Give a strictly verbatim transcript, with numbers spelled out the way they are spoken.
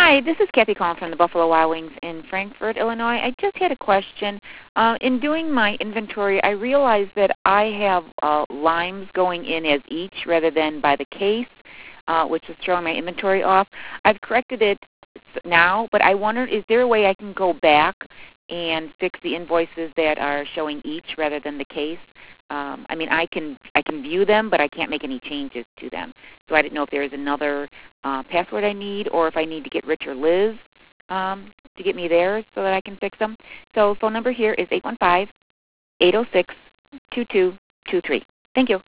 Hi, this is Kathy calling from the Buffalo Wild Wings in Frankfort, Illinois. I just had a question. Uh, in doing my inventory, I realized that I have uh, limes going in as each rather than by the case, uh, which is throwing my inventory off. I've corrected it now, but I wondered, is there a way I can go back and fix the invoices that are showing each rather than the case? Um, I mean, I can I can view them, but I can't make any changes to them. So I didn't know if there is another uh, password I need, or if I need to get Rich or Liz um, to get me theirs so that I can fix them. So phone number here is eight one five, eight oh six, two two two three. Thank you.